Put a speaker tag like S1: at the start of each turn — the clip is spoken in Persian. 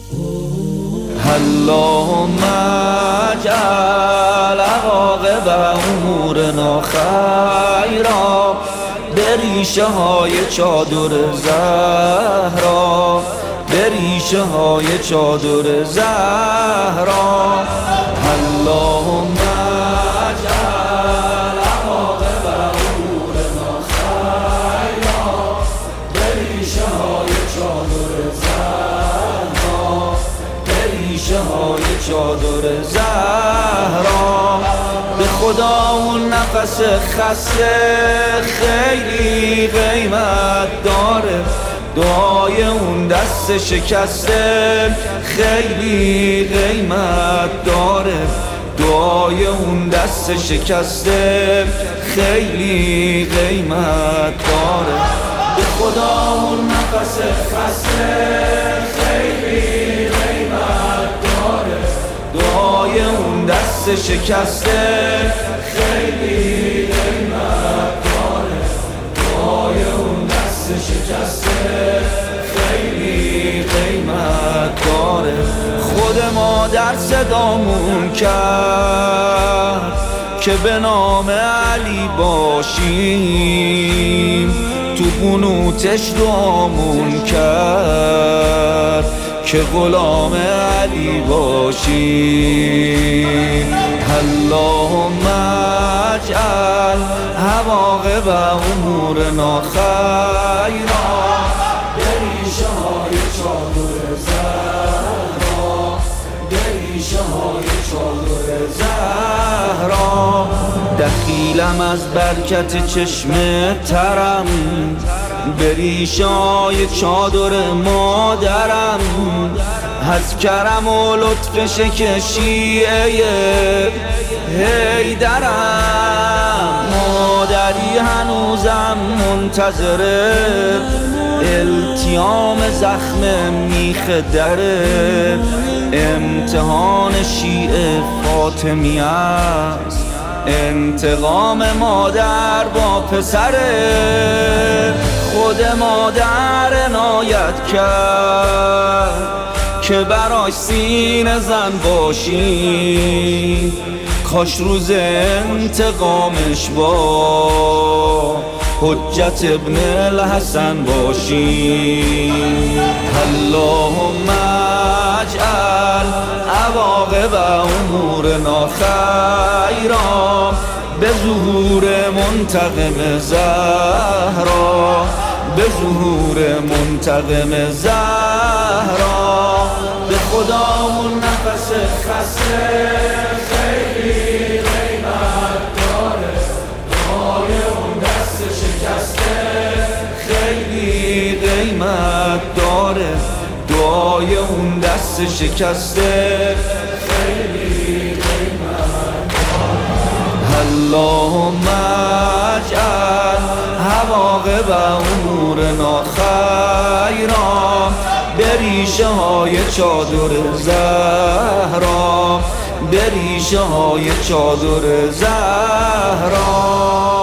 S1: اللهم اجعل عواقب امورنا خیرا، به ریشه های چادر زهرا، به ریشه های چادر زهرا. اللهم اجعل عواقب امورنا خیرا، به ریشه های چادر زهرا، به ریشه های چادر زهرا. به خدا اون نفس خسته خیلی قیمت داره، دعای اون دست شکسته خیلی قیمت داره، دعای اون دست شکسته خیلی قیمت داره. به خدا اون نفس خسته خیلی قیمت داره، دعای اون دست شکسته خیلی قیمت داره، دعای اون دست شکسته خیلی قیمت داره. خود مادر صدامون کرد که به نام علی باشیم، تو قنوتش دعامون کرد که غلام علی باشیم. اللهم اجعل عواقب امورنا خیرا، به ریشه های چادر زهرا، به ریشه های چادر زهرا. دخیلم از برکت چشم ترم، به ریشه های چادر مادرم، از کرم و لطفش که شیعه حیدرم. مادری هنوزم منتظره، التیام زخم میخ دره، امتحان شیعه فاطمی است، انتقام مادر با پسره. خود مادر عنایت کرد که براش سینه زن باشی، کاش روز انتقامش با حجت ابن الحسن باشی. اللهم اجعل عواقب امورنا خیرا، به ظهور منتقم زهرا، به ظهور منتقم زهرا. به خدا اون نفس خسته خیلی قیمت داره، دعای اون دست شکسته خیلی قیمت داره، دعای اون دست شکسته خیلی قیمت داره. اللهم اجعل عواقب امورنا خیرا، به ریشه های چادر زهرا، به ریشه های چادر زهرا.